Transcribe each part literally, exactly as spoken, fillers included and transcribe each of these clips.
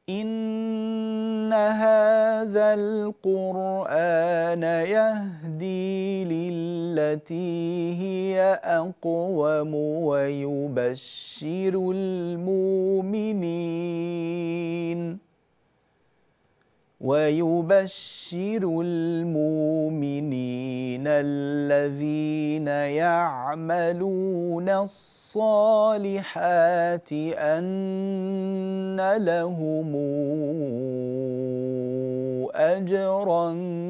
إن هذا القرآن يهدي للتي هي أقوم ويبشر المؤمنين ويبشر المؤمنين الذين يعملون الصالحات أن لهم أجرا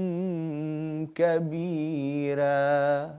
كبيرا.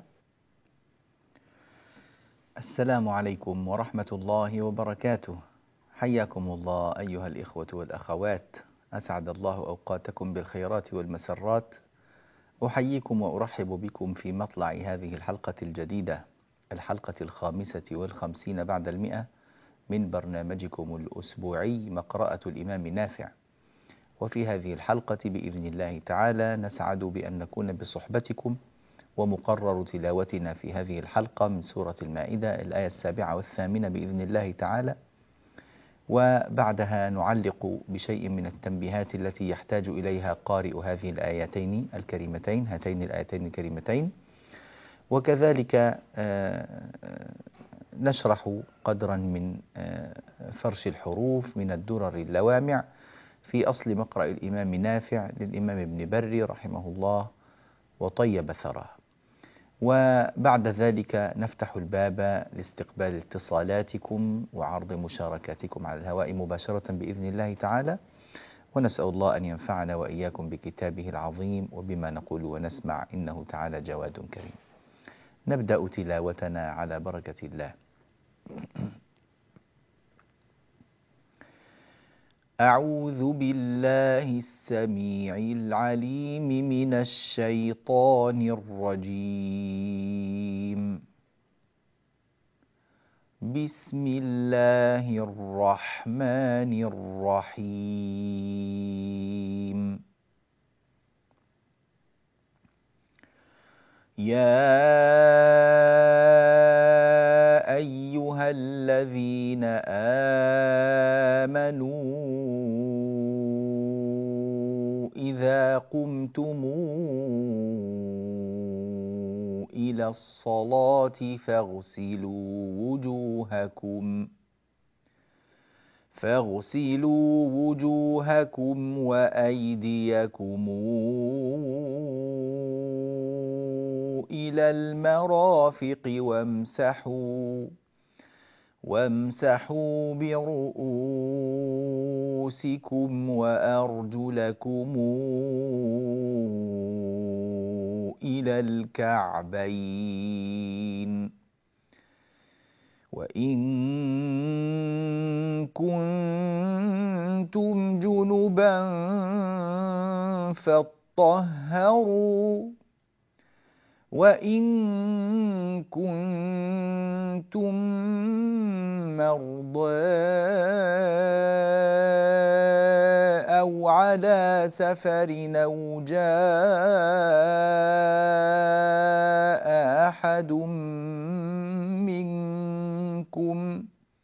السلام عليكم ورحمة الله وبركاته. حياكم الله أيها الإخوة والأخوات، أسعد الله أوقاتكم بالخيرات والمسرات. أحييكم وأرحب بكم في مطلع هذه الحلقة الجديدة، الحلقة الخامسة والخمسين بعد المئة من برنامجكم الأسبوعي مقرأة الإمام نافع. وفي هذه الحلقة بإذن الله تعالى نسعد بأن نكون بصحبتكم، ومقرر تلاوتنا في هذه الحلقة من سورة المائدة الآية السابعة والثامنة بإذن الله تعالى، وبعدها نعلق بشيء من التنبيهات التي يحتاج إليها قارئ هذه الآيتين الكريمتين هاتين الآيتين الكريمتين، وكذلك نشرح قدرا من فرش الحروف من الدرر اللوامع في أصل مقرأ الإمام نافع للإمام ابن بري رحمه الله وطيب ثراه. وبعد ذلك نفتح الباب لاستقبال اتصالاتكم وعرض مشاركاتكم على الهواء مباشرة بإذن الله تعالى، ونسأل الله أن ينفعنا وإياكم بكتابه العظيم وبما نقول ونسمع، إنه تعالى جواد كريم. نبدأ تلاوتنا على بركة الله. أعوذ بالله السميع العليم من الشيطان الرجيم. بسم الله الرحمن الرحيم. يا أيها الذين آمنوا إذا قمتم إلى الصلاة فاغسلوا وجوهكم فاغسلوا وجوهكم وأيديكم إلى المرافق وامسحوا وامسحوا برؤوسكم وأرجلكم إلى الكعبين، وإن كنتم جنبا فاطهروا، وإن كنتم مرضى أو على سفر أو جاء أحد منكم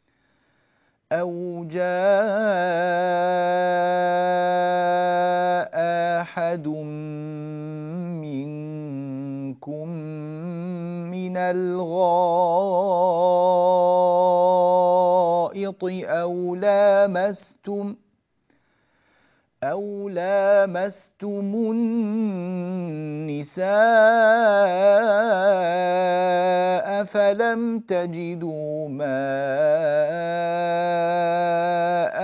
أو جاء أحد منكم من الغائط أو لامستم أو لامستم النساء فلم تجدوا ماء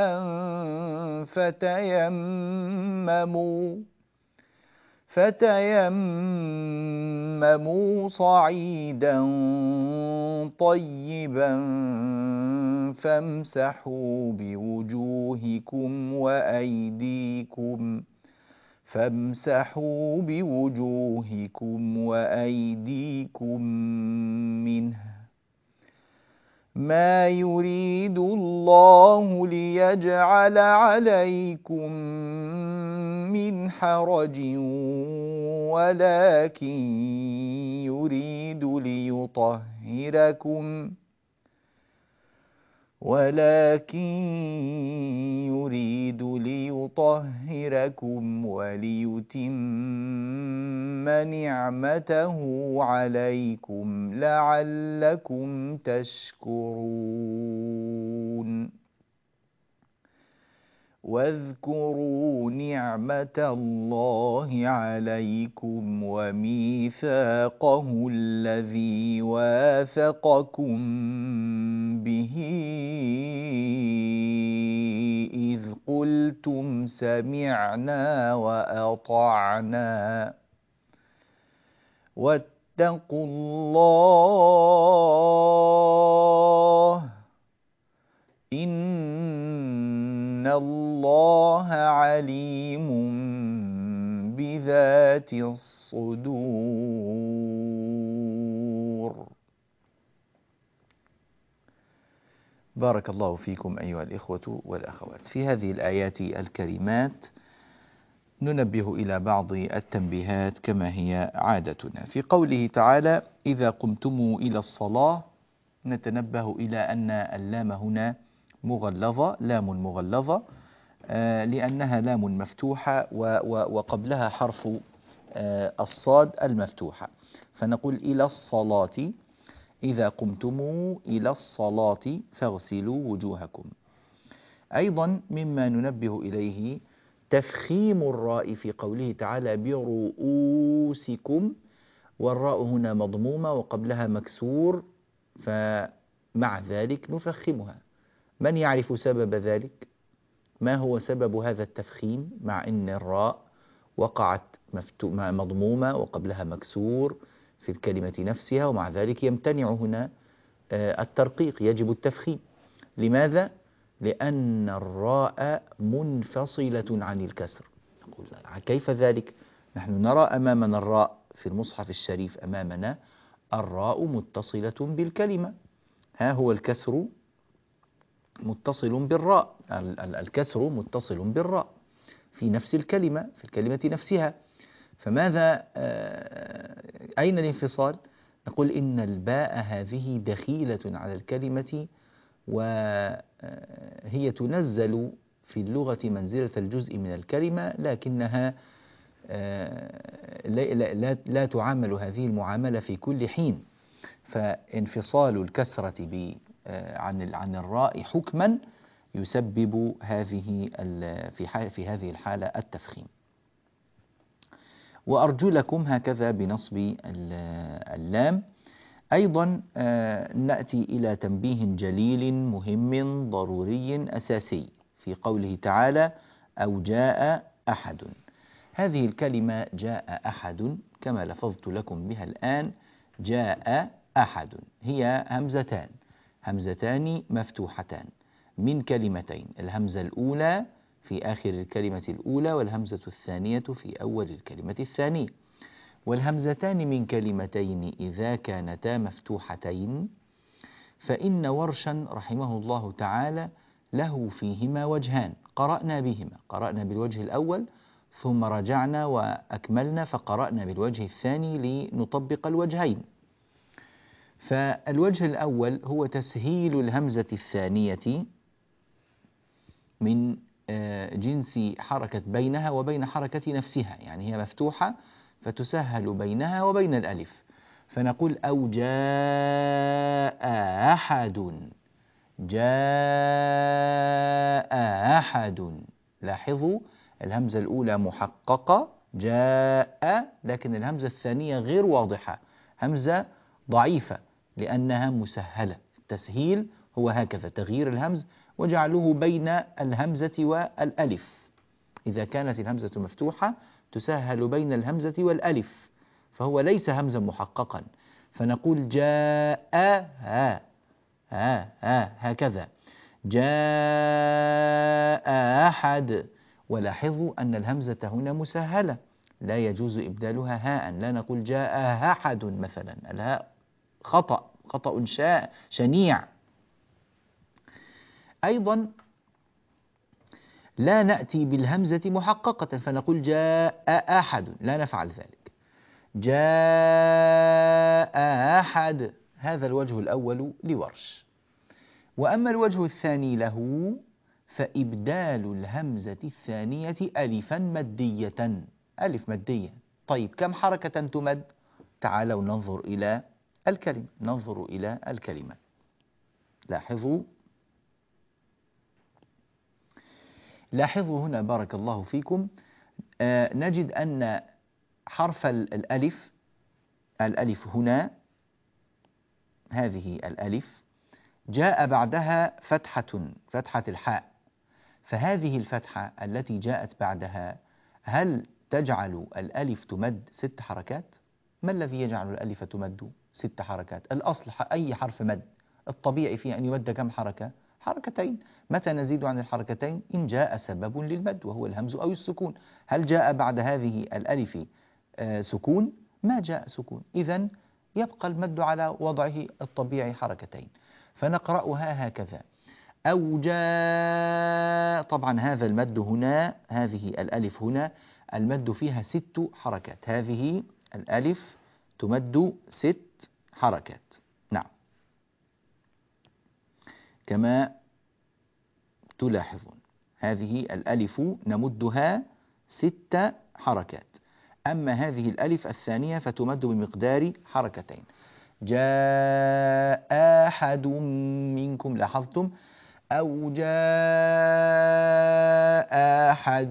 فتيمموا فتيمموا صعيدا طيبا فامسحوا بوجوهكم وأيديكم فامسحوا بوجوهكم وأيديكم منه، ما يريد الله ليجعل عليكم من حرج ولكن يريد ليطهركم ولكن يريد ليطهركم وليتم نعمته عليكم لعلكم تشكرون. واذكروا نعمة الله عليكم وميثاقه الذي واثقكم به إذ قلتم سمعنا وأطعنا واتقوا الله إن الله عليم بذات الصدور. بارك الله فيكم أيها الإخوة والأخوات. في هذه الآيات الكريمات ننبه إلى بعض التنبيهات كما هي عادتنا. في قوله تعالى: إذا قمتم إلى الصلاة، نتنبه إلى أن اللام هنا مغلظة، لام مغلظة آه لأنها لام مفتوحة وقبلها حرف آه الصاد المفتوحة، فنقول إلى الصلاة. إذا قمتم إلى الصلاة فاغسلوا وجوهكم. أيضا مما ننبه إليه تفخيم الراء في قوله تعالى: برؤوسكم، والراء هنا مضمومة وقبلها مكسور، فمع ذلك نفخمها. من يعرف سبب ذلك؟ ما هو سبب هذا التفخيم مع أن الراء وقعت مضمومة وقبلها مكسور في الكلمة نفسها، ومع ذلك يمتنع هنا الترقيق، يجب التفخيم. لماذا؟ لأن الراء منفصلة عن الكسر. نقول كيف ذلك؟ نحن نرى أمامنا الراء في المصحف الشريف، أمامنا الراء متصلة بالكلمة، ها هو الكسر متصل بالراء، الكسر متصل بالراء في نفس الكلمة، في الكلمة نفسها. فماذا أين الانفصال؟ نقول إن الباء هذه دخيلة على الكلمة، وهي تنزل في اللغة منزلة الجزء من الكلمة، لكنها لا, لا, لا تعامل هذه المعاملة في كل حين. فانفصال الكسرة عن عن الراء حكما يسبب هذه في في هذه الحالة التفخيم. وأرجلكم هكذا بنصب اللام. أيضا نأتي إلى تنبيه جليل مهم ضروري أساسي في قوله تعالى: أو جاء أحد. هذه الكلمة جاء أحد كما لفظت لكم بها الآن، جاء أحد هي همزتان، همزتان مفتوحتان من كلمتين، الهمزة الأولى في آخر الكلمة الأولى، والهمزة الثانية في أول الكلمة الثانية. والهمزتان من كلمتين إذا كانتا مفتوحتين فإن ورشا رحمه الله تعالى له فيهما وجهان، قرأنا بهما، قرأنا بالوجه الأول ثم رجعنا وأكملنا فقرأنا بالوجه الثاني لنطبق الوجهين. فالوجه الأول هو تسهيل الهمزة الثانية من جنس حركة بينها وبين حركة نفسها، يعني هي مفتوحة فتسهل بينها وبين الألف، فنقول أو جاء أحد، جاء أحد. لاحظوا الهمزة الأولى محققة جاء، لكن الهمزة الثانية غير واضحة، همزة ضعيفة لأنها مسهلة. التسهيل هو هكذا، تغيير الهمز وجعله بين الهمزة والألف. إذا كانت الهمزة مفتوحة تسهل بين الهمزة والألف، فهو ليس همزا محققا، فنقول جاء ها ها ها هكذا، جاء أحد. ولاحظوا أن الهمزة هنا مسهلة لا يجوز إبدالها هاء، لا نقول جاء أحد مثلا، الهاء خطأ، خطأ شنيع. أيضا لا نأتي بالهمزة محققة فنقول جاء أحد، لا نفعل ذلك، جاء أحد. هذا الوجه الأول لورش. وأما الوجه الثاني له فإبدال الهمزة الثانية ألفا مدية، ألف مدية. طيب كم حركة تمد؟ تعالوا ننظر إلى الكلمة، ننظر إلى الكلمة. لاحظوا لاحظوا هنا بارك الله فيكم، آه نجد أن حرف الألف الألف هنا، هذه الألف جاء بعدها فتحة، فتحة الحاء، فهذه الفتحة التي جاءت بعدها هل تجعل الألف تمد ست حركات؟ ما الذي يجعل الألف تمد ست حركات؟ الأصل أي حرف مد الطبيعي فيه أن يمد كم حركة؟ حركتين. متى نزيد عن الحركتين؟ إن جاء سبب للمد وهو الهمز أو السكون. هل جاء بعد هذه الألف آه سكون؟ ما جاء سكون، إذن يبقى المد على وضعه الطبيعي حركتين. فنقرأها هكذا: أو جاء. طبعا هذا المد هنا، هذه الألف هنا المد فيها ست حركات، هذه الألف تمد ست حركات. نعم كما تلاحظون هذه الألف نمدها ست حركات، أما هذه الألف الثانية فتمد بمقدار حركتين. جاء أحد منكم، لاحظتم؟ أو جاء أحد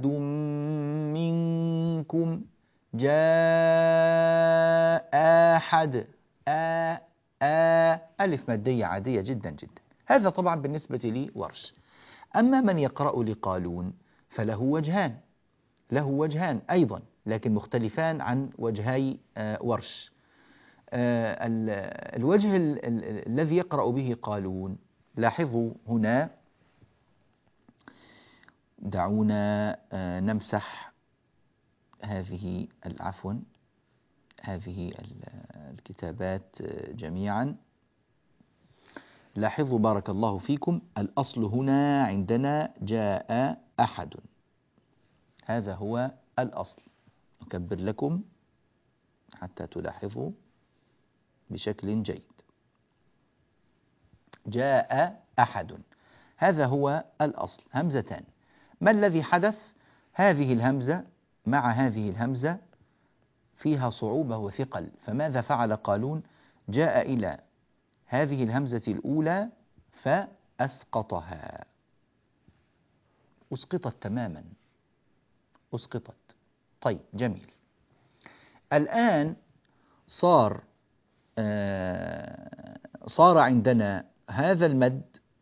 منكم، جاء أحد، آ آ ألف مادية عادية جدا جدا. هذا طبعا بالنسبة لي ورش. أما من يقرأ لقالون فله وجهان، له وجهان أيضا لكن مختلفان عن وجهي آه ورش. آه الوجه ال ال الذي يقرأ به قالون، لاحظوا هنا، دعونا آه نمسح هذه عفوا هذه الكتابات جميعا. لاحظوا بارك الله فيكم، الأصل هنا عندنا جاء أحد، هذا هو الأصل. نكبر لكم حتى تلاحظوا بشكل جيد. جاء أحد، هذا هو الأصل، همزتان. ما الذي حدث؟ هذه الهمزة مع هذه الهمزة فيها صعوبة وثقل، فماذا فعل قالون؟ جاء إلى هذه الهمزة الأولى فأسقطها، أسقطت تماما، أسقطت. طيب جميل. الآن صار آه صار عندنا هذا المد،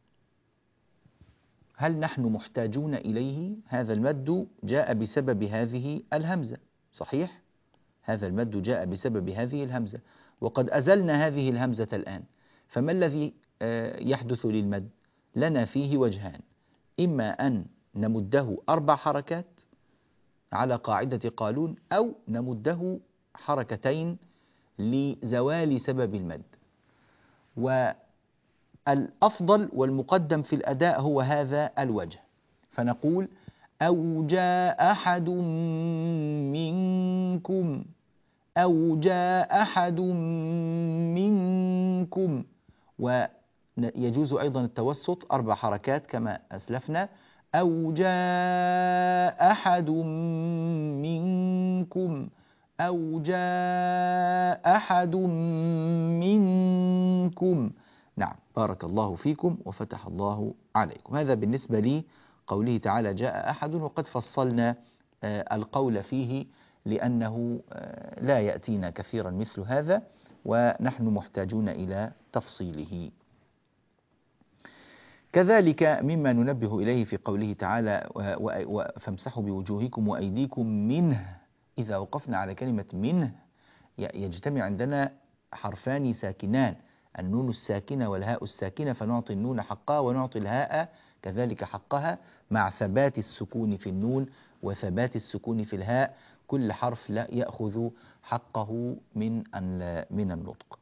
هل نحن محتاجون إليه؟ هذا المد جاء بسبب هذه الهمزة، صحيح؟ هذا المد جاء بسبب هذه الهمزة، وقد أزلنا هذه الهمزة الآن، فما الذي يحدث للمد؟ لنا فيه وجهان، إما أن نمده أربع حركات على قاعدة قالون، أو نمده حركتين لزوال سبب المد. والأفضل والمقدم في الأداء هو هذا الوجه، فنقول أو جاء أحد منكم، أو جاء أحد منكم. ويجوز أيضا التوسط أربع حركات كما أسلفنا، أو جاء أحد منكم، أو جاء أحد منكم. نعم بارك الله فيكم وفتح الله عليكم. هذا بالنسبة لي قوله تعالى جاء أحد، وقد فصلنا القول فيه لأنه لا يأتينا كثيرا مثل هذا، ونحن محتاجون إلى تفصيله. كذلك مما ننبه إليه في قوله تعالى فامسحوا بوجوهكم وأيديكم منه، إذا وقفنا على كلمة منه يجتمع عندنا حرفان ساكنان، النون الساكنة والهاء الساكنة، فنعطي النون حقها ونعطي الهاء كذلك حقها، مع ثبات السكون في النون وثبات السكون في الهاء، كل حرف لا يأخذ حقه من من النطق.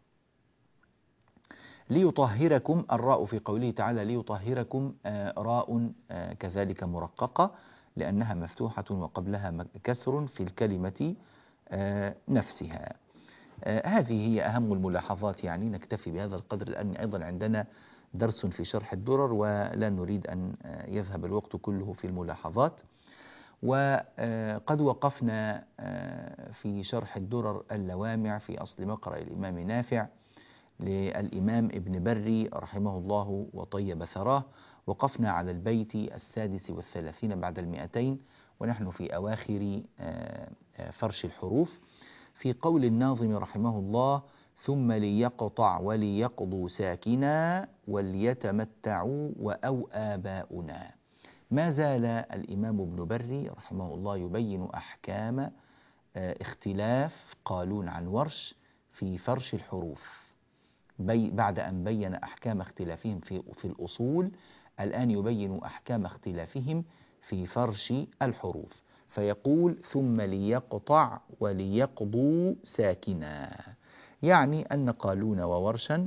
ليطهركم، الراء في قوله تعالى ليطهركم راء كذلك مرققة لأنها مفتوحة وقبلها كسر في الكلمة نفسها. هذه هي أهم الملاحظات، يعني نكتفي بهذا القدر لأن أيضا عندنا درس في شرح الدرر، ولا نريد أن يذهب الوقت كله في الملاحظات. وقد وقفنا في شرح الدرر اللوامع في أصل مقرأ الإمام نافع للإمام ابن بري رحمه الله وطيب ثراه. وقفنا على البيت السادس والثلاثين بعد المئتين، ونحن في أواخر فرش الحروف، في قول الناظم رحمه الله: ثم ليقطع وليقضوا ساكنا وليتمتعوا وأو آباؤنا. ما زال الإمام ابن بري رحمه الله يبين أحكام اختلاف قالون عن ورش في فرش الحروف، بي بعد أن بين أحكام اختلافهم في, في الأصول، الآن يبين أحكام اختلافهم في فرش الحروف، فيقول: ثم ليقطع وليقضوا ساكنا، يعني أن قالون وورشا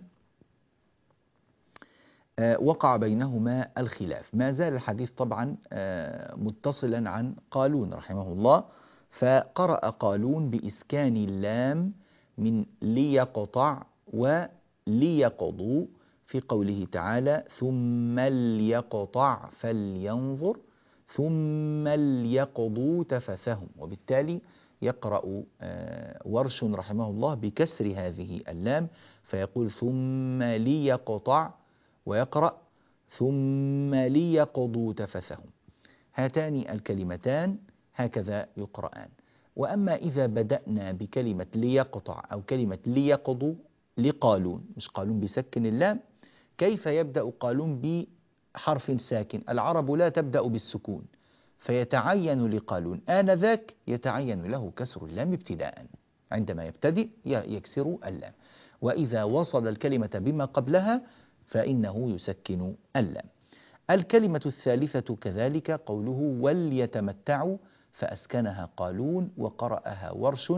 وقع بينهما الخلاف. ما زال الحديث طبعا متصلا عن قالون رحمه الله، فقرأ قالون بإسكان اللام من ليقطع وليقضوا في قوله تعالى: ثم ليقطع فلينظر ثم ليقضوا تفثهم. وبالتالي يقرأ ورش رحمه الله بكسر هذه اللام، فيقول: ثم ليقطع، ويقرأ: ثم ليقضوا تفثهم. هاتان الكلمتان هكذا يقرآن. وأما إذا بدأنا بكلمة ليقطع أو كلمة ليقضوا لقالون، مش قالون بسكن اللام، كيف يبدأ قالون بحرف ساكن؟ العرب لا تبدأ بالسكون، فيتعين لقالون آنذاك يتعين له كسر اللام ابتداء، عندما يبتدئ يكسر اللام، وإذا وصل الكلمة بما قبلها فإنه يسكن اللام. الكلمة الثالثة كذلك قوله وليتمتعوا، فأسكنها قالون وقرأها ورش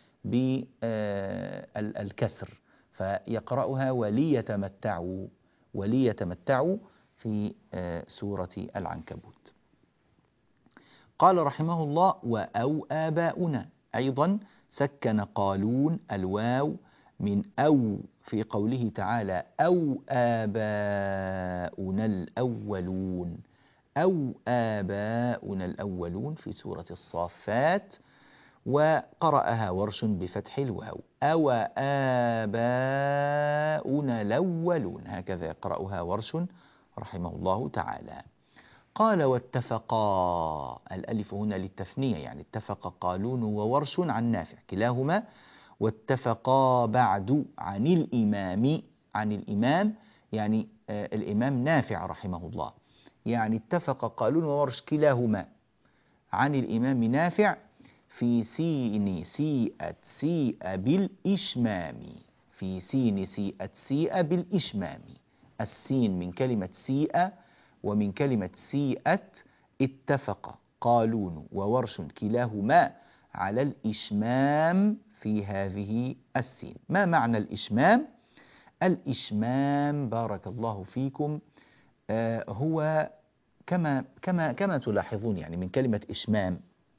بالكسر، فيقرأها وليتمتعوا وليتمتعوا في سورة العنكبوت. قال رحمه الله: وأو آباؤنا، أيضا سكن قالون الواو من أو في قوله تعالى: أو آباؤنا الأولون، أو آباؤنا الأولون في سورة الصافات، وقرأها ورش بفتح الواو: أو آباؤنا الأولون، هكذا يقرأها ورش رحمه الله تعالى. قال: واتفقا، الألف هنا للتثنية، يعني اتفق قالون وورش عن نافع كلاهما، واتفقا بعد عن الإمام، عن الإمام يعني آه الإمام نافع رحمه الله، يعني اتفق قالون وورش كلاهما عن الإمام نافع في سين سيئت سيء بالإشمام، في سين سيئت سيء بالإشمام. السين من كلمة سيء ومن كلمة سيئت، اتفق قالون وورش كلاهما على الإشمام في هذه السين. ما معنى الإشمام؟ الإشمام بارك الله فيكم آه هو كما كما كما تلاحظون، يعني من كلمة إشمام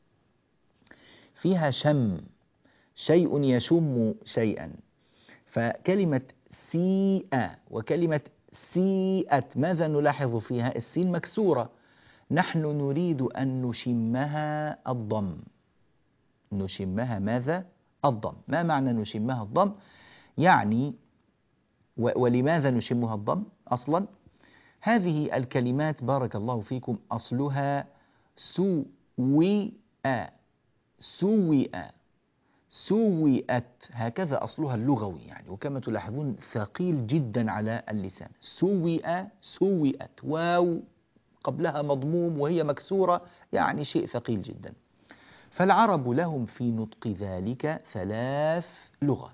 فيها شم، شيء يشم شيئا، فكلمة سيئة وكلمة سيئت ماذا نلاحظ فيها؟ السين مكسورة، نحن نريد أن نشمها الضم، نشمها ماذا؟ الضم. ما معنى نشمها الضم؟ يعني ولماذا نشمها الضم أصلا؟ هذه الكلمات بارك الله فيكم أصلها سوئ، سوئ، سوئت، هكذا أصلها اللغوي يعني، وكما تلاحظون ثقيل جدا على اللسان. سوئ، سوئت، واو قبلها مضموم وهي مكسورة، يعني شيء ثقيل جدا. فالعرب لهم في نطق ذلك ثلاث لغات.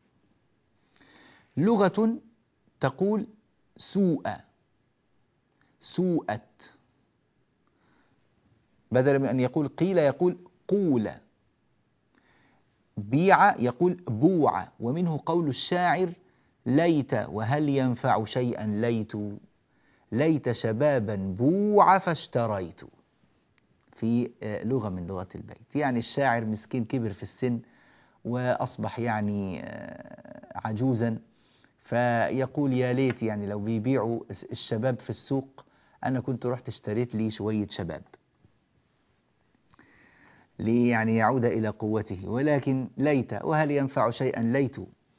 لغة تقول سوء، سوءت، بدل من أن يقول قيل يقول قول. بيع يقول بوع. ومنه قول الشاعر: ليت وهل ينفع شيئا ليت، ليت شبابا بوع فاشتريت، في لغة من لغات البيت. يعني الشاعر مسكين كبر في السن وأصبح يعني عجوزا، فيقول يا ليت يعني لو بيبيعوا الشباب في السوق أنا كنت رحت اشتريت لي شوية شباب لي يعني يعود إلى قوته، ولكن ليت، وهل ينفع شيئا ليت.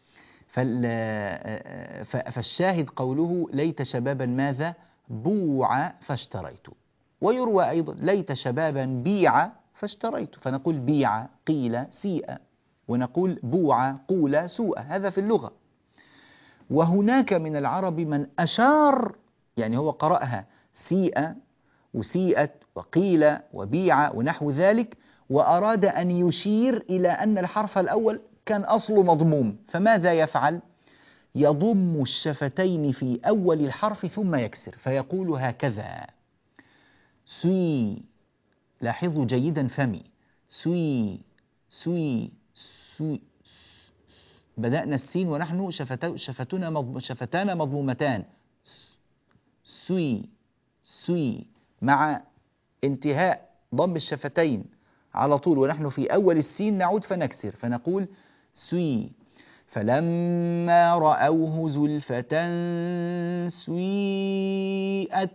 فالشاهد قوله ليت شبابا ماذا بوع فاشتريت، ويروى أيضا ليت شبابا بيع فاشتريت، فنقول بيع قيل سيء، ونقول بوع قول سوء، هذا في اللغة. وهناك من العرب من أشار، يعني هو قرأها سيء وسيئت وقيل وبيع ونحو ذلك، وأراد أن يشير إلى أن الحرف الأول كان أصله مضموم، فماذا يفعل؟ يضم الشفتين في أول الحرف ثم يكسر، فيقول هكذا سوي، لاحظوا جيدا فمي، سوي سوي سوي. بدأنا السين ونحن شفتنا مضم شفتان مضمومتان، سوي سوي، مع انتهاء ضم الشفتين على طول ونحن في أول السين نعود فنكسر فنقول سوي. فلما رأوه زلفة سويئت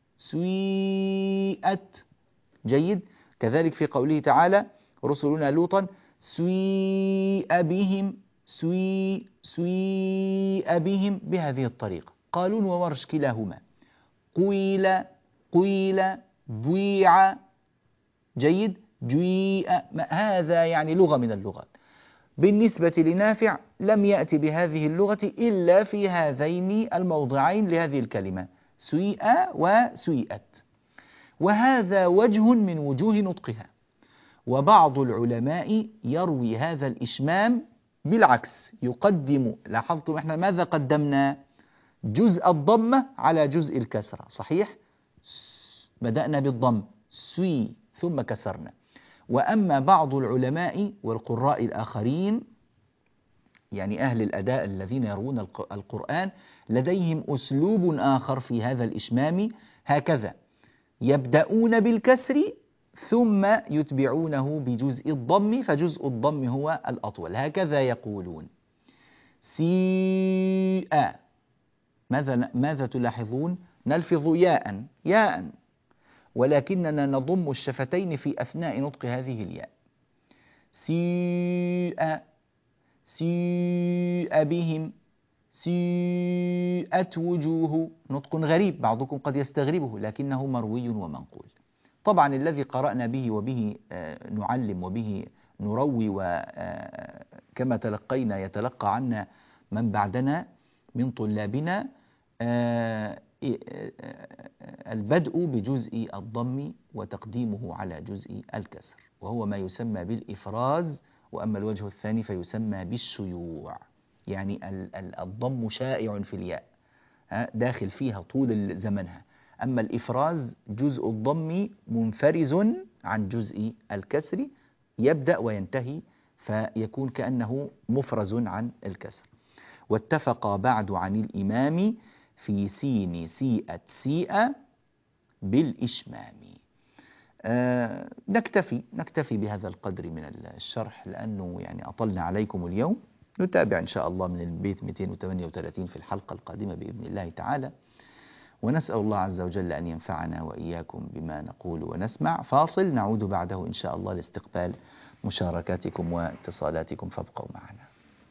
سويئت. جيد. كذلك في قوله تعالى رسلنا لوطا سويء بهم سوي سويء بهم، بهذه الطريقة. قالون وورش كلاهما قيل قيل بويع. جيد. جويء، هذا يعني لغة من اللغات. بالنسبة لنافع لم يأتي بهذه اللغة إلا في هذين الموضعين لهذه الكلمة سويء وسويئت، وهذا وجه من وجوه نطقها. وبعض العلماء يروي هذا الإشمام بالعكس، يقدم، لاحظتم احنا ماذا قدمنا؟ جزء الضمة على جزء الكسرة، صحيح؟ بدأنا بالضم سوي ثم كسرنا. وأما بعض العلماء والقراء الآخرين، يعني أهل الأداء الذين يروون القرآن، لديهم أسلوب آخر في هذا الإشمام، هكذا يبدأون بالكسر ثم يتبعونه بجزء الضم، فجزء الضم هو الأطول، هكذا يقولون سيء. ماذا ماذا تلاحظون؟ نلفظ ياء ياء، ولكننا نضم الشفتين في أثناء نطق هذه الياء. سيء سيء بهم سيئت وجوه، نطق غريب بعضكم قد يستغربه لكنه مروي ومنقول. طبعا الذي قرأنا به وبه نعلم وبه نروي، وكما تلقينا يتلقى عنا من بعدنا من طلابنا، البدء بجزء الضم وتقديمه على جزء الكسر، وهو ما يسمى بالإفراز. وأما الوجه الثاني فيسمى بالشيوع، يعني الضم شائع في الياء داخل فيها طول زمنها، أما الإفراز جزء الضم منفرز عن جزء الكسر، يبدأ وينتهي فيكون كأنه مفرز عن الكسر. واتفق بعد عن الإمام في سين سيئت سيئ بالإشمام. آه نكتفي نكتفي بهذا القدر من الشرح لأنه يعني أطلنا عليكم اليوم. نتابع إن شاء الله من البيت مئتين وثمانية وثلاثين في الحلقة القادمة بإذن الله تعالى، ونسأل الله عز وجل أن ينفعنا وإياكم بما نقول ونسمع. فاصل نعود بعده إن شاء الله لاستقبال مشاركاتكم واتصالاتكم، فابقوا معنا.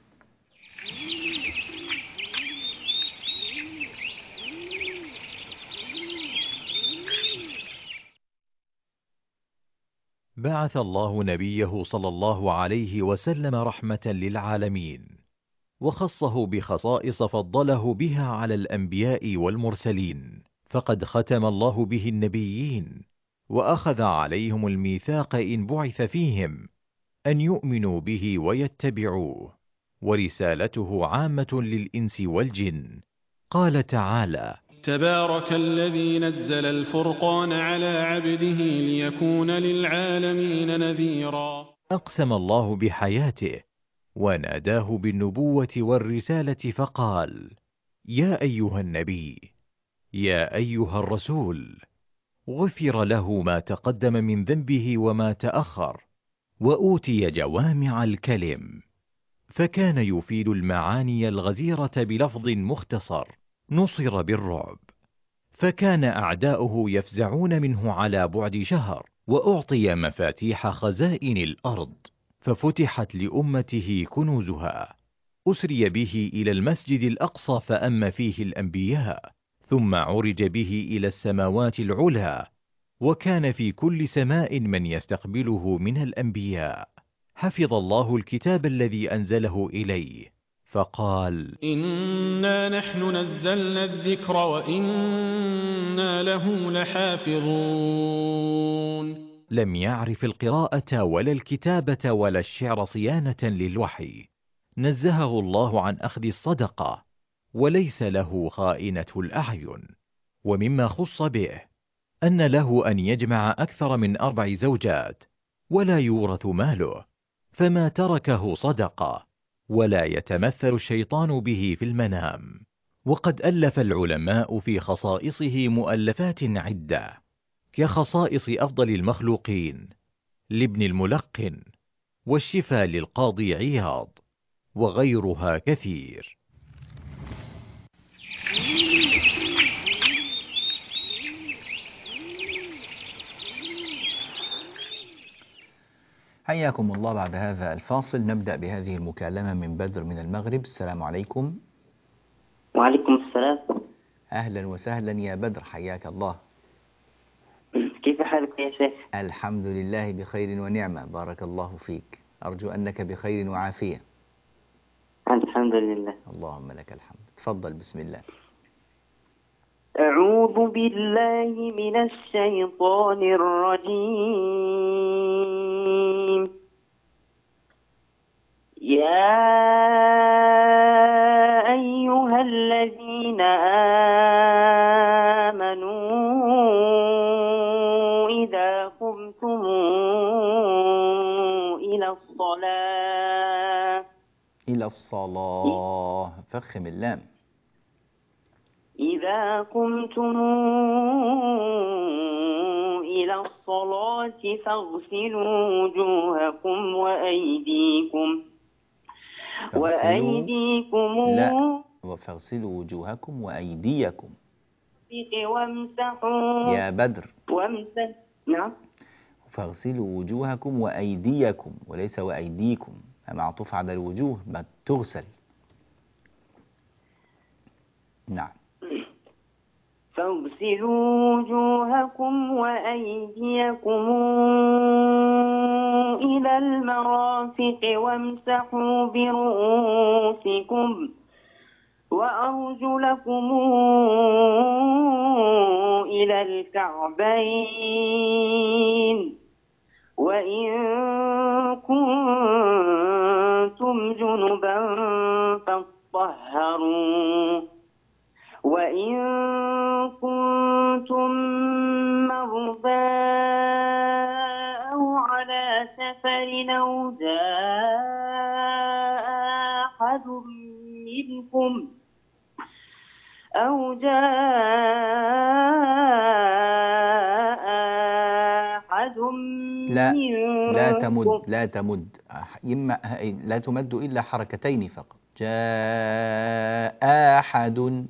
بعث الله نبيه صلى الله عليه وسلم رحمة للعالمين، وخصه بخصائص فضله بها على الأنبياء والمرسلين، فقد ختم الله به النبيين، وأخذ عليهم الميثاق إن بعث فيهم أن يؤمنوا به ويتبعوه، ورسالته عامة للإنس والجن. قال تعالى: تبارك الذي نزل الفرقان على عبده ليكون للعالمين نذيرا. أقسم الله بحياته وناداه بالنبوة والرسالة فقال: يا أيها النبي، يا أيها الرسول، غفر له ما تقدم من ذنبه وما تأخر، وأوتي جوامع الكلم، فكان يفيد المعاني الغزيرة بلفظ مختصر نصر بالرعب، فكان أعداؤه يفزعون منه على بعد شهر، وأعطي مفاتيح خزائن الأرض، ففتحت لأمته كنوزها. أسري به إلى المسجد الأقصى فأم فيه الأنبياء، ثم عرج به إلى السماوات العلى، وكان في كل سماء من يستقبله من الأنبياء. حفظ الله الكتاب الذي أنزله إليه، فقال: إنا نحن نزلنا الذكر وإنا له لحافظون. لم يعرف القراءة ولا الكتابة ولا الشعر صيانة للوحي، نزهه الله عن أخذ الصدقة، وليس له خائنة الأعين. ومما خص به أن له أن يجمع أكثر من أربع زوجات، ولا يورث ماله، فما تركه صدقة، ولا يتمثل الشيطان به في المنام. وقد ألف العلماء في خصائصه مؤلفات عدة، كخصائص أفضل المخلوقين لابن الملقن، والشفاء للقاضي عياض، وغيرها كثير. حياكم الله. بعد هذا الفاصل نبدأ بهذه المكالمة من بدر من المغرب. السلام عليكم. وعليكم السلام. أهلا وسهلا يا بدر، حياك الله. كيف حالك يا شيخ؟ الحمد لله بخير ونعمة، بارك الله فيك. أرجو أنك بخير وعافية. الحمد لله. اللهم لك الحمد. تفضل، بسم الله. أعوذ بالله من الشيطان الرجيم. يا أيها الذين آمنوا إذا قمتم إلى الصلاة إلى الصلاة، فخم اللام. إذا قمتم إلى الصلاة فاغسلوا وجوهكم وأيديكم وأيديكم لا، فاغسلوا وجوهكم وأيديكم وامسحوا يا بدر. وامسح نعم. فاغسلوا وجوهكم وأيديكم، وليس وأيديكم، معطوف على الوجوه ما تغسل. نعم. فاغسلوا وجوهكم وأيديكم إلى المرافق وامسحوا برؤوسكم وأرجلكم إلى الكعبين، وإن كنتم جنبا فاطهروا، وإن كنتم مرضى أو على سفر أو جاء أحد منكم أو جاء أحد لا منكم لا تمد لا تمد إما لا تمد إلا حركتين فقط. جاء أحد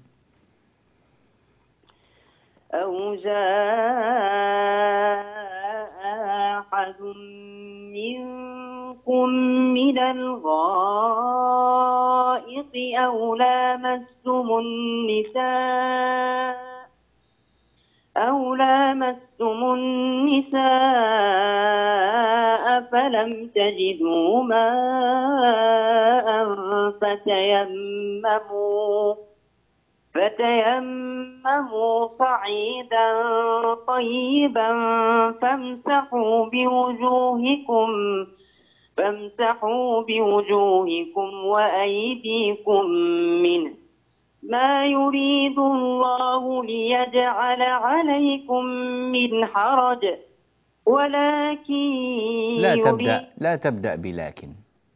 أو جاء أحد منكم من الغائط أو لامستم النساء أو لامستم النساء فلم تجدوا ماء فتيمموا فتيمموا صعيدا طيبا فامسحوا بوجوهكم فامسحوا بوجوهكم وأيديكم منه، ما يريد الله ليجعل عليكم من حرج ولكن لا يريد. تبدأ لا تبدأ بلكن.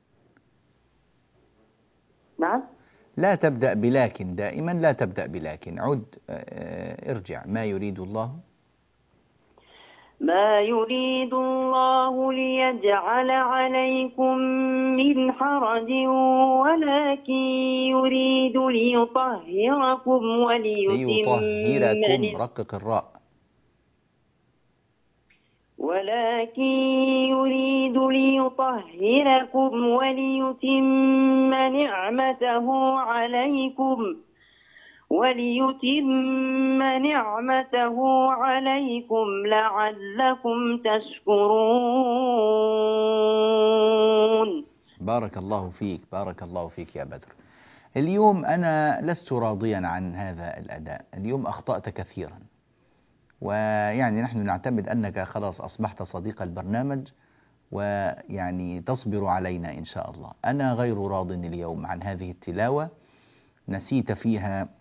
نعم. لا تبدأ بلكن، دائما لا تبدأ بلكن. عد، ارجع. ما يريد الله ما يريد الله ليجعل عليكم من حرج ولكن يريد ليطهركم وليتم ليطهركم، رقق الراء. ولكن يريد ليطهركم وليتم نعمته عليكم وليتم نعمته عليكم لعلكم تشكرون. بارك الله فيك، بارك الله فيك يا بدر. اليوم أنا لست راضيا عن هذا الأداء، اليوم أخطأت كثيرا، ويعني نحن نعتمد أنك خلاص أصبحت صديق البرنامج ويعني تصبر علينا إن شاء الله. أنا غير راض اليوم عن هذه التلاوة، نسيت فيها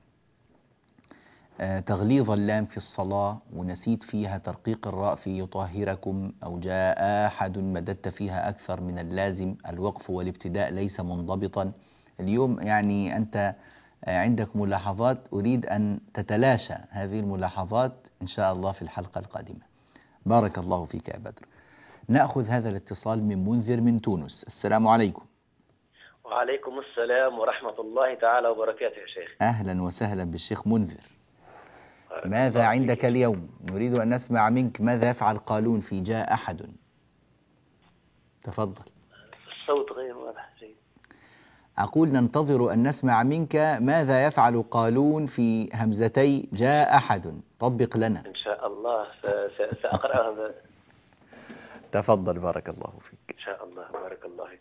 تغليظ اللام في الصلاة، ونسيت فيها ترقيق الراء في يطهركم، أو جاء أحد مددت فيها أكثر من اللازم، الوقف والابتداء ليس منضبطا. اليوم يعني أنت عندك ملاحظات، أريد أن تتلاشى هذه الملاحظات إن شاء الله في الحلقة القادمة. بارك الله فيك يا بدر. نأخذ هذا الاتصال من منذر من تونس. السلام عليكم. وعليكم السلام ورحمة الله تعالى وبركاته يا شيخ. أهلا وسهلا بالشيخ منذر. ماذا عندك اليوم؟ نريد أن نسمع منك ماذا يفعل قالون في جاء أحد. تفضل. الصوت غير واضح. أقول ننتظر أن نسمع منك ماذا يفعل قالون في همزتي جاء أحد. طبق لنا. إن شاء الله سأقرأها. تفضل بارك الله فيك. إن شاء الله بارك الله فيك.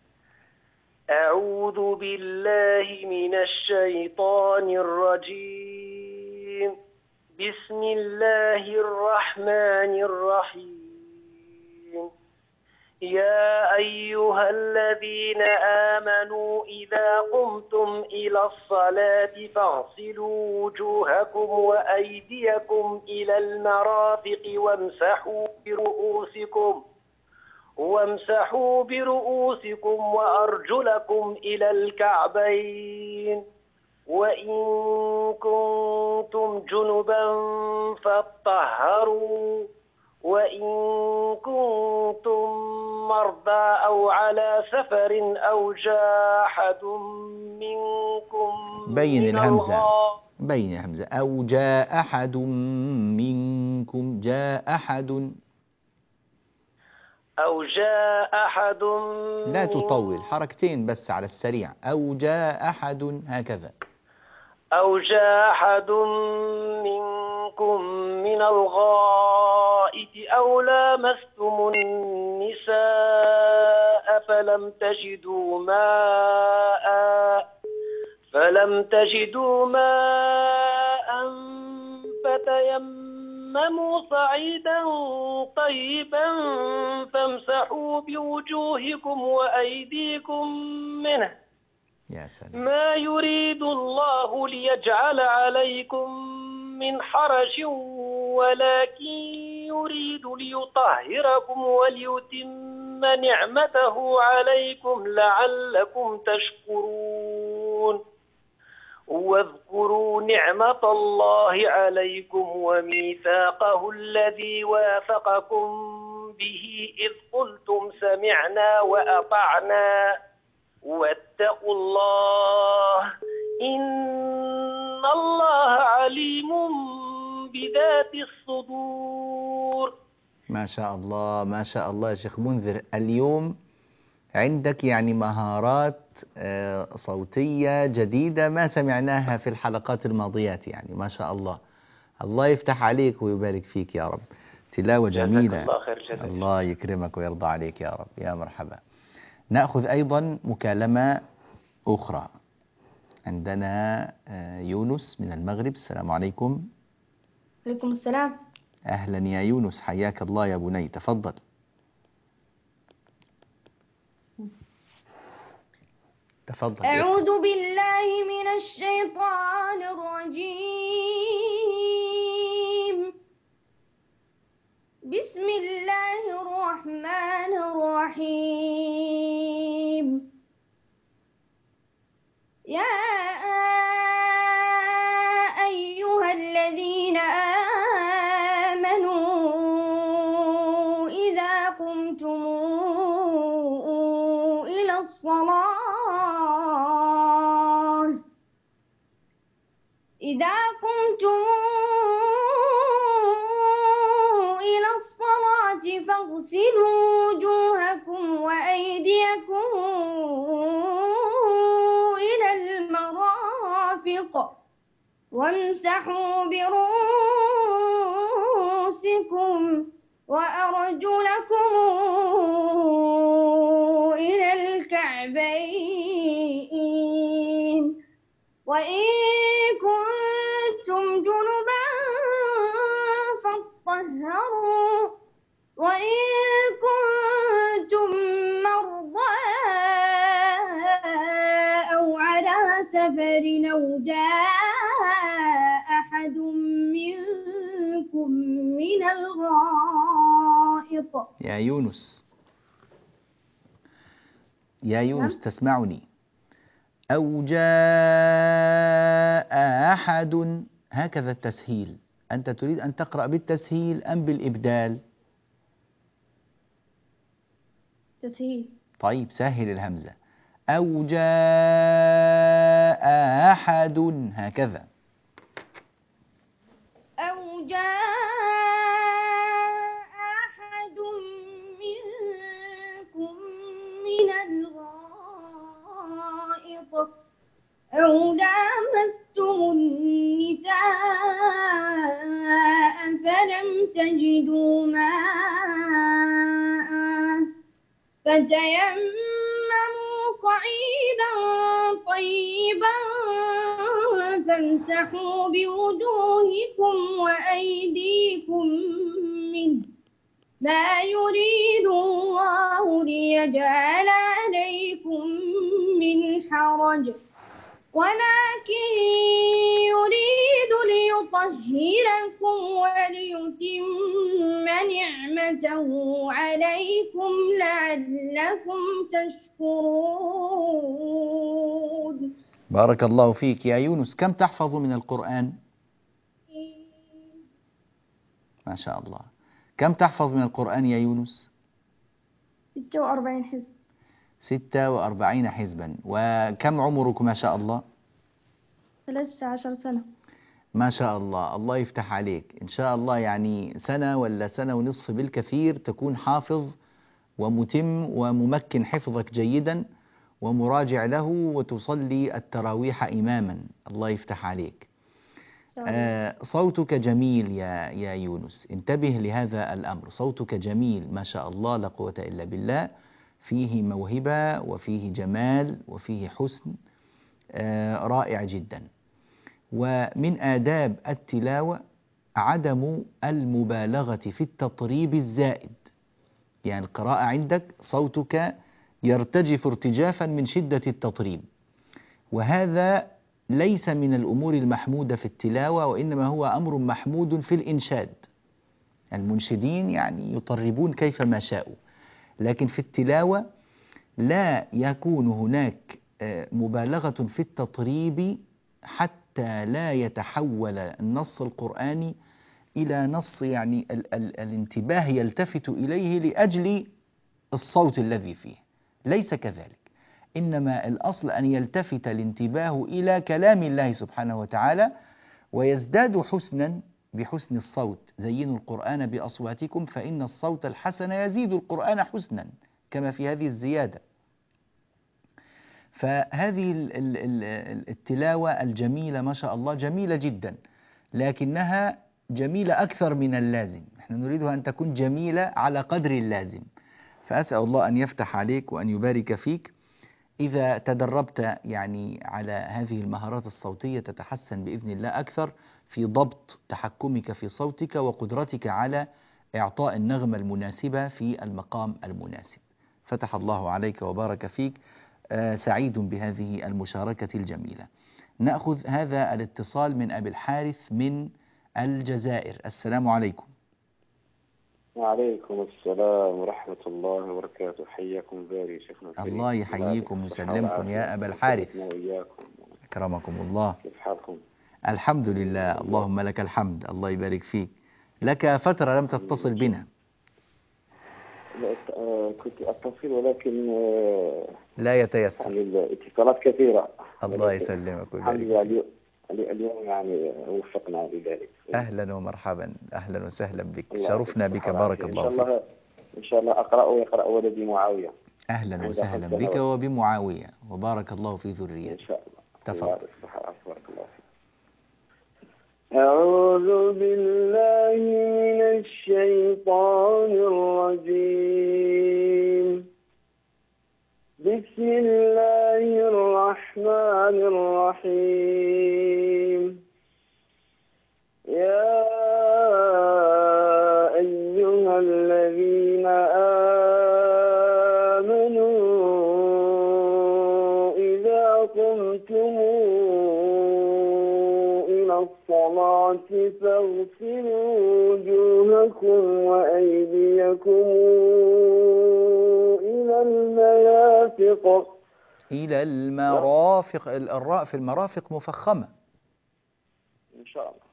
أعوذ بالله من الشيطان الرجيم. بسم الله الرحمن الرحيم. يا أيها الذين آمنوا إذا قمتم إلى الصلاة فاغسلوا وجوهكم وأيديكم إلى المرافق وامسحوا برؤوسكم وامسحوا برؤوسكم وأرجلكم إلى الكعبين، وإن كنتم جنبا فاطهروا، وإن كنتم مرضى أو على سفر أو جاء أحد منكم بين من الهمزة بين الهمزة أو جاء أحد منكم جاء أحد أو جاء أحد لا تطول، حركتين بس على السريع. أو جاء أحد هكذا. أو جاء أحد منكم من الغائط أو لامستم النساء فلم تجدوا ماء فلم تجدوا ماء فتيمموا صعيدا طيبا فامسحوا بوجوهكم وأيديكم منه. يا سلام. ما يريد الله ليجعل عليكم من حرج ولكن يريد ليطهركم وليتم نعمته عليكم لعلكم تشكرون. واذكروا نعمة الله عليكم وميثاقه الذي واثقكم به إذ قلتم سمعنا وأطعنا واتقوا الله إن الله عليم بذات الصدور. ما شاء الله ما شاء الله يا شيخ منذر، اليوم عندك يعني مهارات صوتية جديدة ما سمعناها في الحلقات الماضيات، يعني ما شاء الله. الله يفتح عليك ويبارك فيك يا رب. تلاوة جميلة. الله خير. الله يكرمك ويرضى عليك يا رب. يا مرحبا. نأخذ أيضا مكالمة أخرى. عندنا يونس من المغرب. السلام عليكم. عليكم السلام. أهلا يا يونس، حياك الله يا بني. تفضل. تفضل. أعوذ بالله من الشيطان الرجيم. بسم الله الرحمن الرحيم. يا أيها الذين آمنوا قمتم إلى الصلاة إذا قمتم إلى الصلاة فاغسلوا وجوهكم وأيديكم إلى المرافق وامسحوا برؤوسكم وأرجلكم إلى الكعبين وإن كنتم جنبا فاطهروا وإن كنتم مرضى أو على سفر أو جاء أحد منكم من الغائط. يا يونس يا يونس تسمعني؟ أو جاء أحد، هكذا التسهيل. أنت تريد أن تقرأ بالتسهيل أم بالإبدال؟ تسهيل. طيب سهل الهمزة. أو جاء أحد، هكذا. أو جاء أحد منكم من الغائط أو لامستم النساء فلم تجدوا ماء فتيمموا صعيدا طيبا فامسحوا بوجوهكم وأيديكم منه ما يريد الله ليجعل عليكم من حرج ولكن يريد ليطهركم وليتم نعمته عليكم لعلكم تشكرون. بارك الله فيك يا يونس. كم تحفظ من القرآن؟ ما شاء الله. كم تحفظ من القرآن يا يونس؟ ستة وأربعين حزب. ستة وأربعين حزبا. وكم عمرك ما شاء الله؟ ثلاثة عشر سنة. ما شاء الله، الله يفتح عليك إن شاء الله. يعني سنة ولا سنة ونصف بالكثير تكون حافظ ومتم وممكن حفظك جيدا ومراجع له وتصلي التراويح إماما. الله يفتح عليك. آه صوتك جميل يا يا يونس، انتبه لهذا الأمر. صوتك جميل ما شاء الله لا قوة إلا بالله، فيه موهبة وفيه جمال وفيه حسن آه رائع جدا. ومن آداب التلاوة عدم المبالغة في التطريب الزائد. يعني القراءة عندك صوتك يرتجف ارتجافا من شدة التطريب، وهذا ليس من الأمور المحمودة في التلاوة، وإنما هو أمر محمود في الإنشاد. المنشدين يعني يطربون كيفما شاءوا، لكن في التلاوة لا يكون هناك مبالغة في التطريب حتى لا يتحول النص القرآني إلى نص يعني ال ال الانتباه يلتفت إليه لأجل الصوت الذي فيه. ليس كذلك، إنما الأصل أن يلتفت الانتباه إلى كلام الله سبحانه وتعالى، ويزداد حسنا بحسن الصوت. زينوا القرآن بأصواتكم فإن الصوت الحسن يزيد القرآن حسنا، كما في هذه الزيادة. فهذه التلاوة الجميلة ما شاء الله جميلة جدا، لكنها جميلة أكثر من اللازم. نحن نريدها أن تكون جميلة على قدر اللازم. فأسأل الله أن يفتح عليك وأن يبارك فيك. إذا تدربت يعني على هذه المهارات الصوتية تتحسن بإذن الله أكثر في ضبط تحكمك في صوتك وقدرتك على إعطاء النغمة المناسبة في المقام المناسب. فتح الله عليك وبارك فيك. آه سعيد بهذه المشاركة الجميلة. نأخذ هذا الاتصال من أبي الحارث من الجزائر. السلام عليكم. وعليكم السلام ورحمة الله وبركاته. حياكم باري شيخنا الكريم. الله يحييكم ويسلمكم يا أبا الحارث. أكرمكم الله. كيف حالكم؟ الحمد لله، اللهم لك الحمد. الله يبارك فيك. لك فترة لم تتصل بنا. كنت أتصل ولكن آه، لا يتيسر. يعني الاتصالات كثيرة. الله يسلمك الحمد ويبارك لله فيك. اليوم اليوم يعني وفقنا لذلك. أهلا ومرحبا، أهلا وسهلا بك، الله شرفنا يعطيك بك، الصحة بارك والعافية. إن الله شاء فيك. الله إن شاء الله أقرأ ويقرأ ولدي معاوية. أهلا عند وسهلا خمس بك سنوات. وبمعاوية، وبارك الله في إن ذريتك. شاء الله. الله تفضل. يعطيك الصحة والعافية. بارك الله فيك. أعوذ بالله من الشيطان الرجيم. بسم الله الرحمن الرحيم. يا أيها الذين آمنوا إذا قمتم إلى الصلاة فاغسلوا وجوهكم وأيديكم إلى المرافق. إلى المرافق، الراء في المرافق مفخمة. إن شاء الله.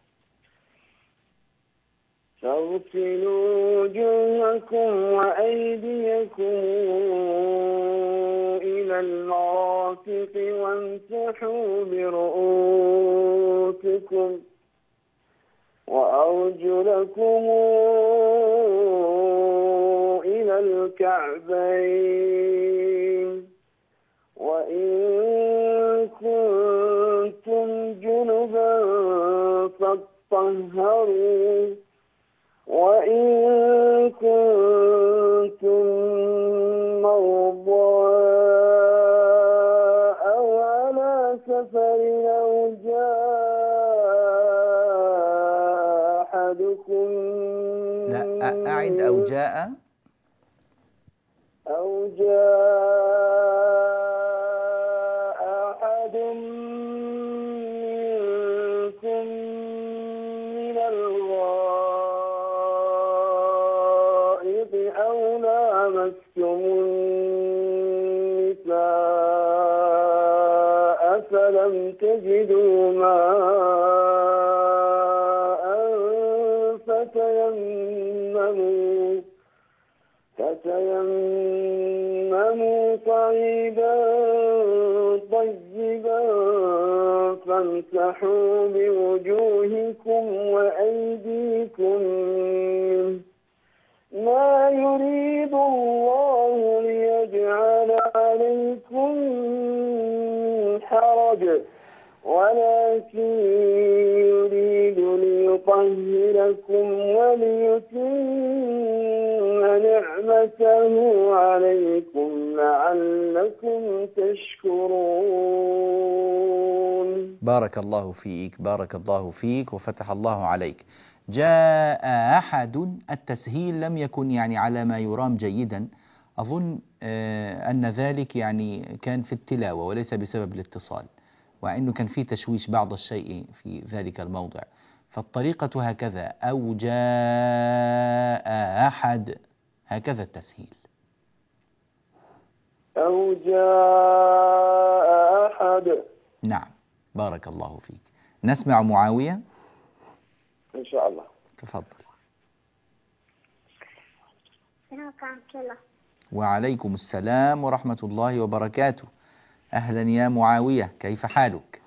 فاغسلوا وجوهكم وأيديكم إلى المرافق وامسحوا برؤوسكم وأرجلكم إلى الكعبين وإن كنتم جنبا فاطهروا وإن كنتم مرضى أو على سفر أو جاء أحدكم لا، أعد. أو جاء أو جاء أحد منكم من الغائط أو لامستم النساء فلم تجدوا ماء فتيمموا فتيمموا صعيدا طيبا فامسحوا بوجوهكم وأيديكم منه ما يريد الله ليجعل عليكم حرج ولكن يريد ليطهركم وليتم نعمته عليكم لعلكم تشكرون. بارك الله فيك، بارك الله فيك وفتح الله عليك. جاء أحد، التسهيل لم يكن يعني على ما يرام جيدا. أظن آه أن ذلك يعني كان في التلاوة وليس بسبب الاتصال، وأنه كان في تشويش بعض الشيء في ذلك الموضع. فالطريقة هكذا: أو جاء أحد، هكذا التسهيل. أو جاء أحد. نعم، بارك الله فيك. نسمع معاوية إن شاء الله. تفضل. السلام عليكم. وعليكم السلام ورحمة الله وبركاته. أهلا يا معاوية، كيف حالك؟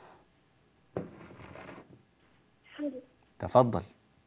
الحمد لله. تفضل.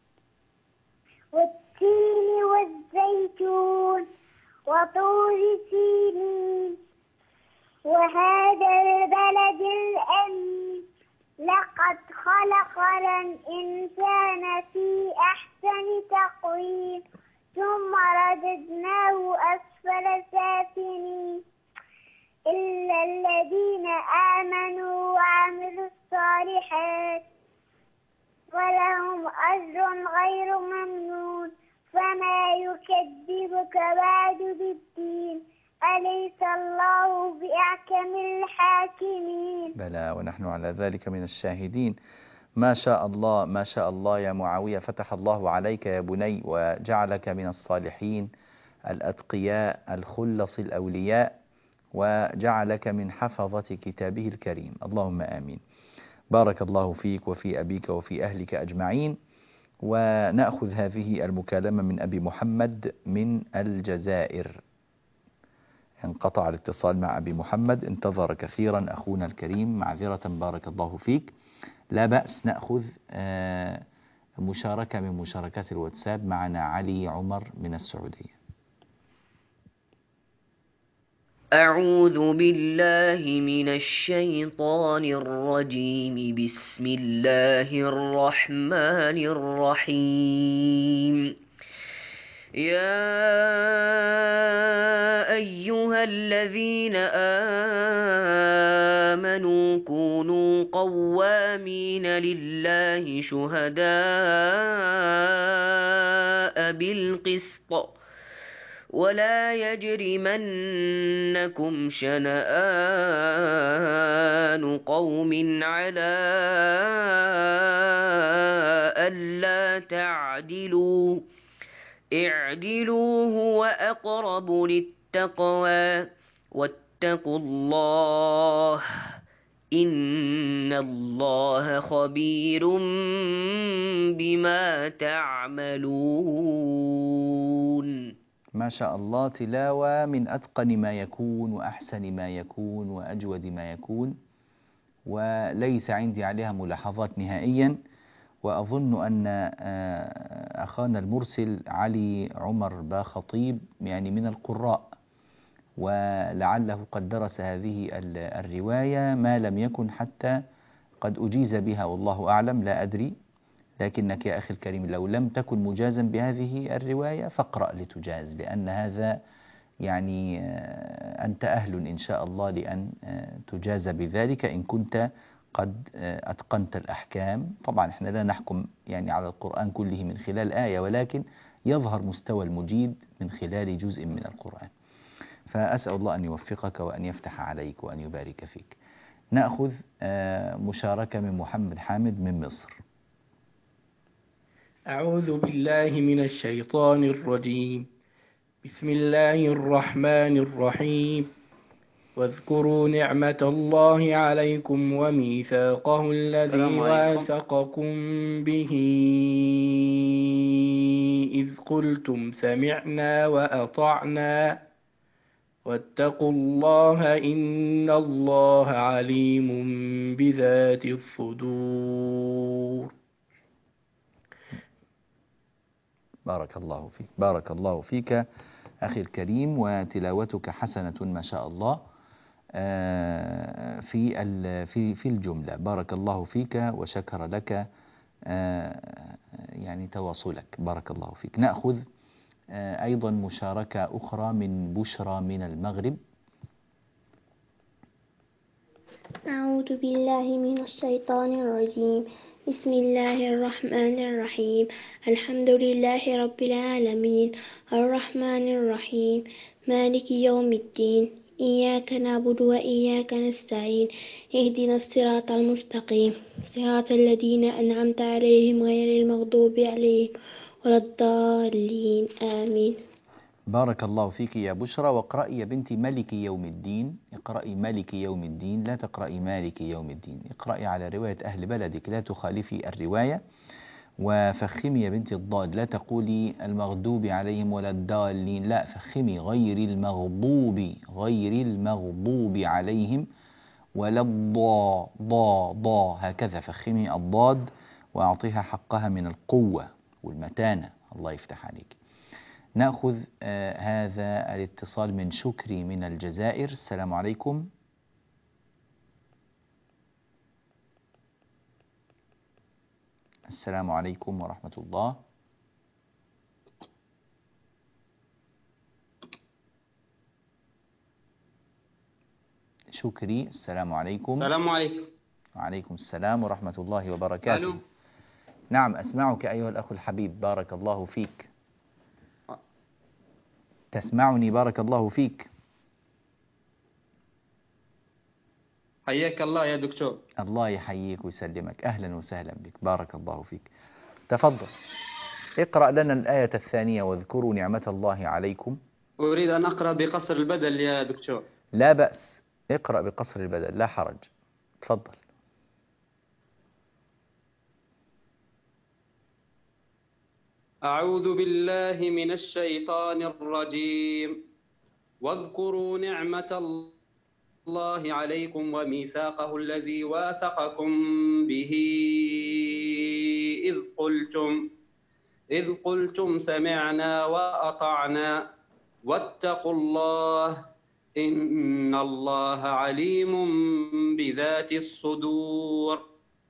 والتين والزيتون وطور سينين وهذا البلد الأمين لقد خلقنا الإنسان في أحسن تقويم ثم رددناه أسفل سافلين إلا الذين آمنوا وعملوا الصالحات ولهم أجر غير ممنون فما يكذبك بعد بالدين أليس الله بأحكم الحاكمين. بلى، ونحن على ذلك من الشاهدين. ما شاء الله، ما شاء الله يا معاوية، فتح الله عليك يا بني وجعلك من الصالحين الأتقياء الخلص الأولياء، وجعلك من حفظة كتابه الكريم، اللهم آمين. بارك الله فيك وفي أبيك وفي أهلك أجمعين. ونأخذ هذه المكالمة من أبي محمد من الجزائر. انقطع الاتصال مع أبي محمد، انتظر كثيرا أخونا الكريم، معذرة، بارك الله فيك. لا بأس، نأخذ مشاركة من مشاركات الواتساب. معنا علي عمر من السعودية. أعوذ بالله من الشيطان الرجيم. بسم الله الرحمن الرحيم. يا أيها الذين آمنوا كونوا قوامين لله شهداء بالقسط ولا يجرمنكم شنآن قوم على ألا تعدلوا اعدلوا هو أقرب للتقوى واتقوا الله إن الله خبير بما تعملون. ما شاء الله، تلاوة من أتقن ما يكون وأحسن ما يكون وأجود ما يكون، وليس عندي عليها ملاحظات نهائيا. وأظن أن أخانا المرسل علي عمر باخطيب يعني من القراء، ولعله قد درس هذه الرواية ما لم يكن حتى قد أجيز بها، والله أعلم، لا أدري. لكنك يا أخي الكريم لو لم تكن مجازا بهذه الرواية فاقرأ لتجاز، لأن هذا يعني أنت أهل إن شاء الله لأن تجاز بذلك إن كنت قد أتقنت الأحكام. طبعا احنا لا نحكم يعني على القرآن كله من خلال آية، ولكن يظهر مستوى المجيد من خلال جزء من القرآن. فأسأل الله أن يوفقك وأن يفتح عليك وأن يبارك فيك. نأخذ مشاركة من محمد حامد من مصر. أعوذ بالله من الشيطان الرجيم. بسم الله الرحمن الرحيم. واذكروا نعمة الله عليكم وميثاقه الذي واثقكم به إذ قلتم سمعنا وأطعنا واتقوا الله إن الله عليم بذات الصدور. بارك الله فيك، بارك الله فيك أخي الكريم، وتلاوتك حسنة ما شاء الله في في في الجملة. بارك الله فيك وشكر لك يعني تواصلك، بارك الله فيك. نأخذ أيضا مشاركة أخرى من بشرى من المغرب. أعوذ بالله من الشيطان الرجيم. بسم الله الرحمن الرحيم. الحمد لله رب العالمين الرحمن الرحيم مالك يوم الدين إياك نعبد وإياك نستعين اهدنا الصراط المستقيم صراط الذين أنعمت عليهم غير المغضوب عليهم ولا الضالين آمين. بارك الله فيك يا بشرى. واقرأي يا بنتي ملك يوم الدين، اقرأي ملك يوم الدين، لا تقرأي مالك يوم الدين، اقرأي على رواية أهل بلدك، لا تخالفي الرواية. وفخمي يا بنتي الضاد، لا تقولي المغضوب عليهم ولا الضالين، لا، فخمي غير المغضوب، غير المغضوب عليهم ولا الضا ضا ضا، هكذا فخمي الضاد وأعطيها حقها من القوة والمتانة. الله يفتح عليك. نأخذ آه هذا الاتصال من شكري من الجزائر. السلام عليكم. السلام عليكم ورحمة الله. شكري، السلام عليكم. السلام عليكم. وعليكم السلام ورحمة الله وبركاته. ألو. نعم أسمعك أيها الأخ الحبيب، بارك الله فيك. تسمعني؟ بارك الله فيك. حياك الله يا دكتور. الله يحييك ويسلمك، أهلا وسهلا بك، بارك الله فيك. تفضل اقرأ لنا الآية الثانية. واذكروا نعمة الله عليكم. أريد أن أقرأ بقصر البدل يا دكتور. لا بأس، اقرأ بقصر البدل لا حرج، تفضل. أعوذ بالله من الشيطان الرجيم. واذكروا نعمة الله عليكم وميثاقه الذي واثقكم به إذ قلتم إذ قلتم سمعنا وأطعنا واتقوا الله إن الله عليم بذات الصدور.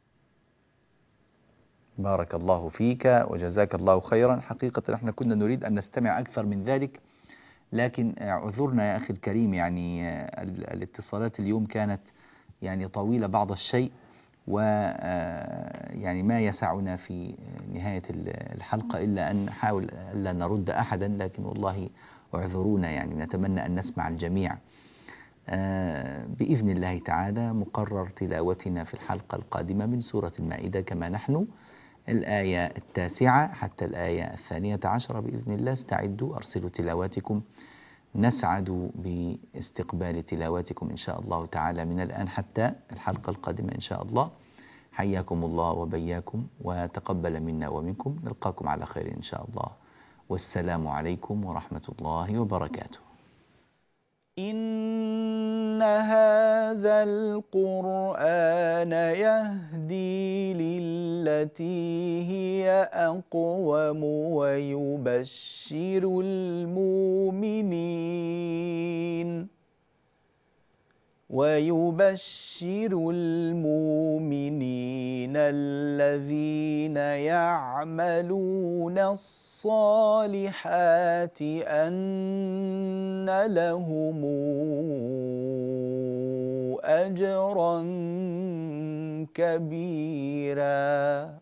بارك الله فيك وجزاك الله خيرا. حقيقة احنا كنا نريد أن نستمع أكثر من ذلك، لكن اعذرنا يا أخي الكريم، يعني الاتصالات اليوم كانت يعني طويلة بعض الشيء، و يعني ما يسعنا في نهاية الحلقة إلا أن نحاول ألا نرد أحدا، لكن والله اعذرونا، يعني نتمنى أن نسمع الجميع. بإذن الله تعالى مقرر تلاوتنا في الحلقة القادمة من سورة المائدة كما نحن، الآية التاسعة حتى الآية الثانية عشرة بإذن الله. استعدوا، أرسلوا تلاواتكم، نسعد باستقبال تلاواتكم إن شاء الله تعالى من الآن حتى الحلقة القادمة إن شاء الله. حياكم الله وبياكم وتقبل منا ومنكم، نلقاكم على خير إن شاء الله، والسلام عليكم ورحمة الله وبركاته. إن هذا القرآن يهدي للتي هي أقوم ويبشر المؤمنين ويبشر المؤمنين الذين يعملون الصالحات أن لهم أجرا كبيرا.